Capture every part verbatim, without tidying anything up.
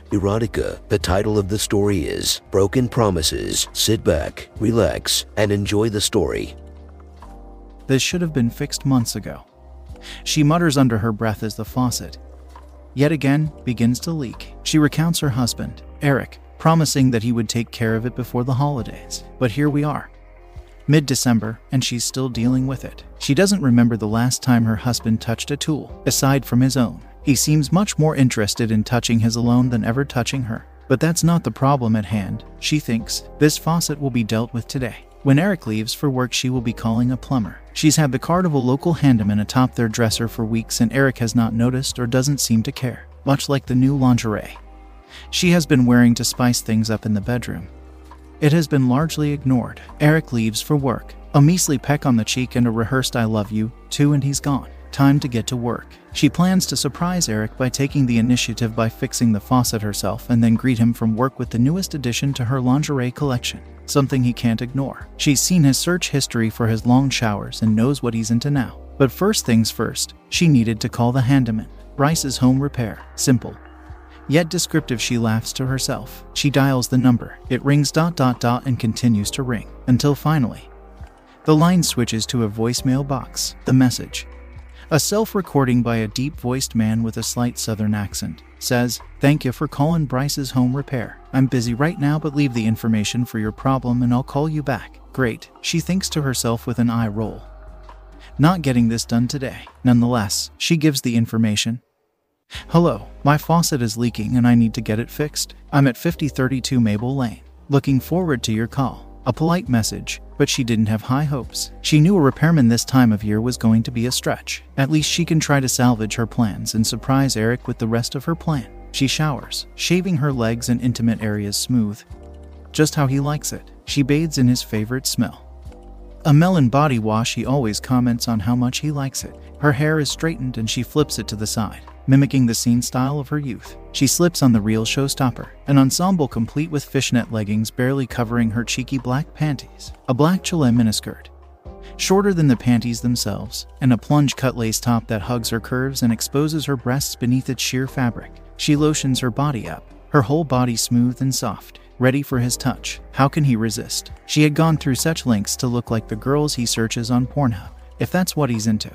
Erotica. The title of the story is Broken Promises. Sit back, relax, and enjoy the story. This should have been fixed months ago. She mutters under her breath as the faucet yet again begins to leak. She recounts her husband, Eric, promising that he would take care of it before the holidays. But here we are, mid-December, and she's still dealing with it. She doesn't remember the last time her husband touched a tool, aside from his own. He seems much more interested in touching his alone than ever touching her. But that's not the problem at hand. She thinks this faucet will be dealt with today. When Eric leaves for work, she will be calling a plumber. She's had the card of a local handyman atop their dresser for weeks, and Eric has not noticed or doesn't seem to care, much like the new lingerie she has been wearing to spice things up in the bedroom. It has been largely ignored. Eric leaves for work, a measly peck on the cheek and a rehearsed I love you, too, and he's gone. Time to get to work. She plans to surprise Eric by taking the initiative by fixing the faucet herself and then greet him from work with the newest addition to her lingerie collection, something he can't ignore. She's seen his search history for his long showers and knows what he's into now. But first things first, she needed to call the handyman. Bryce's Home Repair. Simple, yet descriptive. She laughs to herself. She dials the number. It rings dot dot dot and continues to ring, until finally, the line switches to a voicemail box. The message, a self-recording by a deep-voiced man with a slight southern accent, says, "Thank you for calling Bryce's Home Repair. I'm busy right now, but leave the information for your problem and I'll call you back." Great, she thinks to herself with an eye roll. Not getting this done today. Nonetheless, she gives the information. "Hello, my faucet is leaking and I need to get it fixed. I'm at fifty thirty-two Maple Lane. Looking forward to your call." A polite message, but she didn't have high hopes. She knew a repairman this time of year was going to be a stretch. At least she can try to salvage her plans and surprise Eric with the rest of her plan. She showers, shaving her legs and intimate areas smooth, just how he likes it. She bathes in his favorite smell, a melon body wash. He always comments on how much he likes it. Her hair is straightened and she flips it to the side, mimicking the scene style of her youth. She slips on the real showstopper, an ensemble complete with fishnet leggings barely covering her cheeky black panties, a black chile miniskirt, shorter than the panties themselves, and a plunge-cut lace top that hugs her curves and exposes her breasts beneath its sheer fabric. She lotions her body up, her whole body smooth and soft, ready for his touch. How can he resist? She had gone through such lengths to look like the girls he searches on Pornhub. If that's what he's into,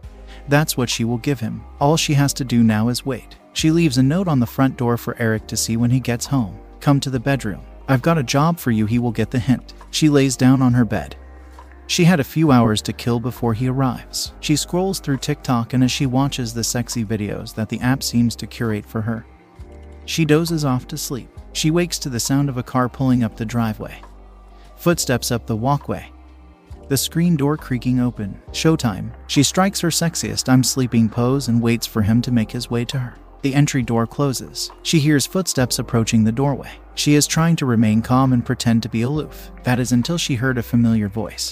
that's what she will give him. All she has to do now is wait. She leaves a note on the front door for Eric to see when he gets home. "Come to the bedroom. I've got a job for you." He will get the hint. She lays down on her bed. She had a few hours to kill before he arrives. She scrolls through TikTok, and as she watches the sexy videos that the app seems to curate for her, she dozes off to sleep. She wakes to the sound of a car pulling up the driveway, footsteps up the walkway, the screen door creaking open. Showtime. She strikes her sexiest "I'm sleeping" pose and waits for him to make his way to her. The entry door closes. She hears footsteps approaching the doorway. She is trying to remain calm and pretend to be aloof. That is until she heard a familiar voice.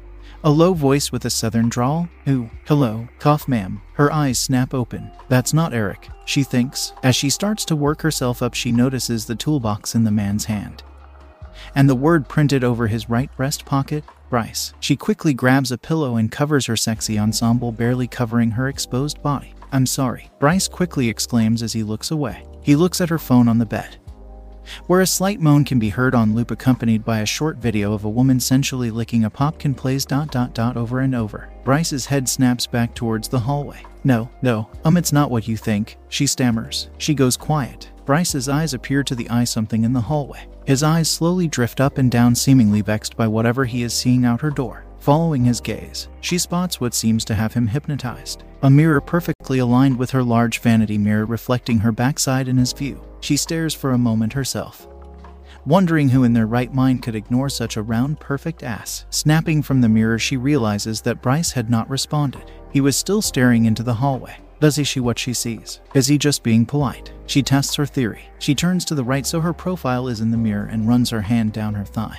A low voice with a southern drawl. "Who? Hello, cough ma'am." Her eyes snap open. That's not Eric, she thinks. As she starts to work herself up, she notices the toolbox in the man's hand, and the word printed over his right breast pocket, Bryce. She quickly grabs a pillow and covers her sexy ensemble, barely covering her exposed body. "I'm sorry," Bryce quickly exclaims as he looks away. He looks at her phone on the bed, where a slight moan can be heard on loop, accompanied by a short video of a woman sensually licking a popkin plays dot dot dot over and over. Bryce's head snaps back towards the hallway. No, no, um it's not what you think," she stammers. She goes quiet. Bryce's eyes appear to the eye something in the hallway. His eyes slowly drift up and down, seemingly vexed by whatever he is seeing out her door. Following his gaze, she spots what seems to have him hypnotized. A mirror perfectly aligned with her large vanity mirror reflecting her backside in his view. She stares for a moment herself, wondering who in their right mind could ignore such a round, perfect ass. Snapping from the mirror, she realizes that Bryce had not responded. He was still staring into the hallway. Does he see what she sees? Is he just being polite? She tests her theory. She turns to the right so her profile is in the mirror and runs her hand down her thigh,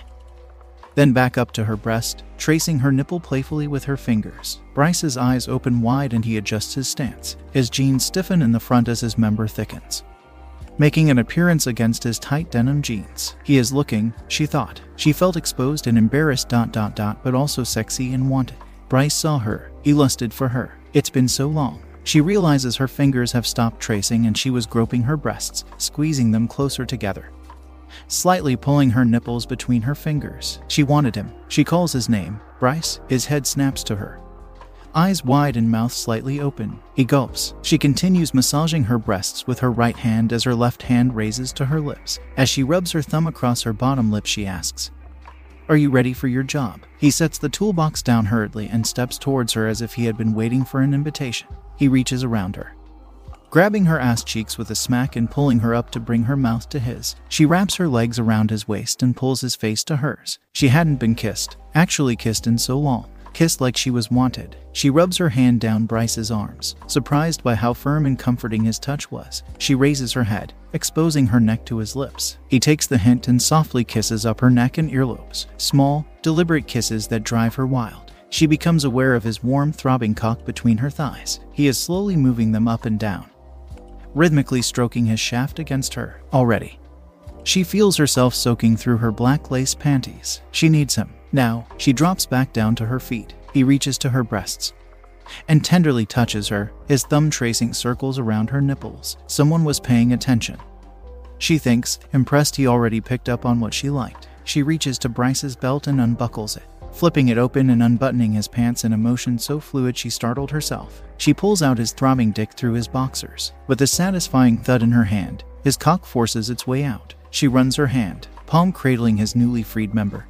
then back up to her breast, tracing her nipple playfully with her fingers. Bryce's eyes open wide and he adjusts his stance. His jeans stiffen in the front as his member thickens, making an appearance against his tight denim jeans. He is looking, she thought. She felt exposed and embarrassed dot dot dot, but also sexy and wanted. Bryce saw her. He lusted for her. It's been so long. She realizes her fingers have stopped tracing and she was groping her breasts, squeezing them closer together, slightly pulling her nipples between her fingers. She wanted him. She calls his name, Bryce. His head snaps to her, eyes wide and mouth slightly open. He gulps. She continues massaging her breasts with her right hand as her left hand raises to her lips. As she rubs her thumb across her bottom lip, she asks, "Are you ready for your job?" He sets the toolbox down hurriedly and steps towards her as if he had been waiting for an invitation. He reaches around her, grabbing her ass cheeks with a smack and pulling her up to bring her mouth to his. She wraps her legs around his waist and pulls his face to hers. She hadn't been kissed, actually kissed in so long. Kissed like she was wanted. She rubs her hand down Bryce's arms, surprised by how firm and comforting his touch was. She raises her head, exposing her neck to his lips. He takes the hint and softly kisses up her neck and earlobes. Small, deliberate kisses that drive her wild. She becomes aware of his warm, throbbing cock between her thighs. He is slowly moving them up and down, rhythmically stroking his shaft against her. Already, she feels herself soaking through her black lace panties. She needs him. Now, she drops back down to her feet. He reaches to her breasts and tenderly touches her, his thumb tracing circles around her nipples. Someone was paying attention, she thinks, impressed he already picked up on what she liked. She reaches to Bryce's belt and unbuckles it, flipping it open and unbuttoning his pants in a motion so fluid she startled herself. She pulls out his throbbing dick through his boxers. With a satisfying thud in her hand, his cock forces its way out. She runs her hand, palm cradling his newly freed member,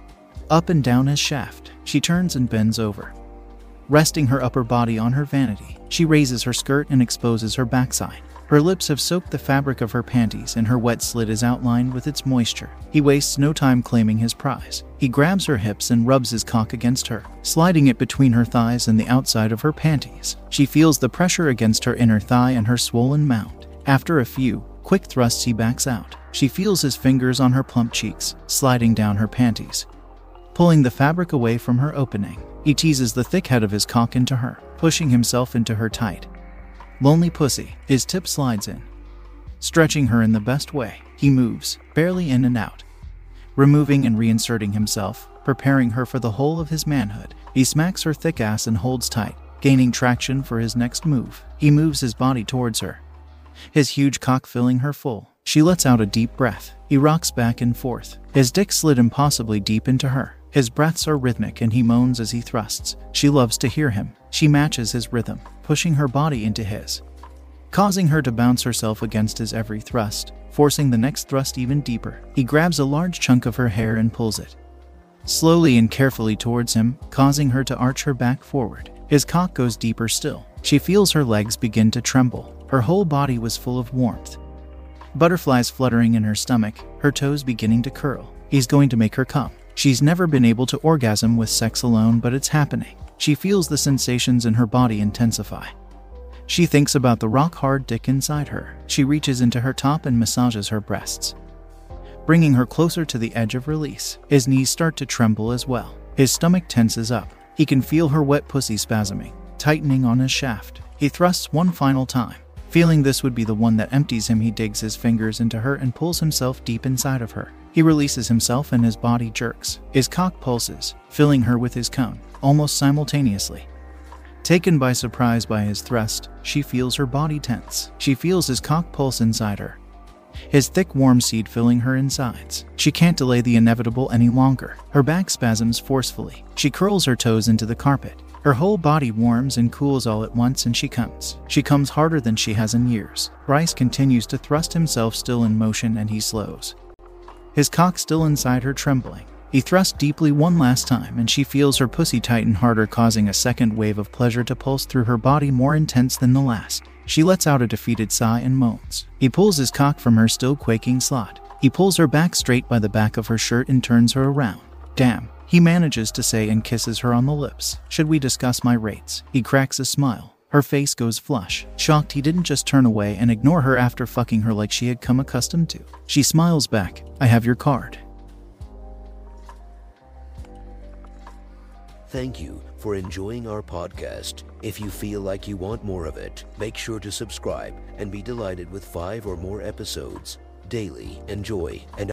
up and down his shaft. She turns and bends over, resting her upper body on her vanity. She raises her skirt and exposes her backside. Her lips have soaked the fabric of her panties and her wet slit is outlined with its moisture. He wastes no time claiming his prize. He grabs her hips and rubs his cock against her, sliding it between her thighs and the outside of her panties. She feels the pressure against her inner thigh and her swollen mound. After a few quick thrusts, he backs out. She feels his fingers on her plump cheeks, sliding down her panties, pulling the fabric away from her opening. He teases the thick head of his cock into her, pushing himself into her tight, lonely pussy. His tip slides in, stretching her in the best way. He moves, barely in and out, removing and reinserting himself, preparing her for the whole of his manhood. He smacks her thick ass and holds tight, gaining traction for his next move. He moves his body towards her, his huge cock filling her full. She lets out a deep breath. He rocks back and forth, his dick slid impossibly deep into her. His breaths are rhythmic and he moans as he thrusts. She loves to hear him. She matches his rhythm, pushing her body into his, causing her to bounce herself against his every thrust, forcing the next thrust even deeper. He grabs a large chunk of her hair and pulls it slowly and carefully towards him, causing her to arch her back forward. His cock goes deeper still. She feels her legs begin to tremble. Her whole body was full of warmth, butterflies fluttering in her stomach, her toes beginning to curl. He's going to make her come. She's never been able to orgasm with sex alone, but it's happening. She feels the sensations in her body intensify. She thinks about the rock-hard dick inside her. She reaches into her top and massages her breasts, bringing her closer to the edge of release. His knees start to tremble as well. His stomach tenses up. He can feel her wet pussy spasming, tightening on his shaft. He thrusts one final time. Feeling this would be the one that empties him, he digs his fingers into her and pulls himself deep inside of her. He releases himself and his body jerks. His cock pulses, filling her with his cone, almost simultaneously. Taken by surprise by his thrust, she feels her body tense. She feels his cock pulse inside her, his thick warm seed filling her insides. She can't delay the inevitable any longer. Her back spasms forcefully. She curls her toes into the carpet. Her whole body warms and cools all at once and she comes. She comes harder than she has in years. Bryce continues to thrust himself, still in motion, and he slows, his cock still inside her, trembling. He thrusts deeply one last time and she feels her pussy tighten harder, causing a second wave of pleasure to pulse through her body, more intense than the last. She lets out a defeated sigh and moans. He pulls his cock from her still quaking slot. He pulls her back straight by the back of her shirt and turns her around. Damn, he manages to say, and kisses her on the lips. Should we discuss my rates? He cracks a smile. Her face goes flush, shocked he didn't just turn away and ignore her after fucking her like she had come accustomed to. She smiles back. I have your card. Thank you for enjoying our podcast. If you feel like you want more of it, make sure to subscribe and be delighted with five or more episodes daily. Enjoy, and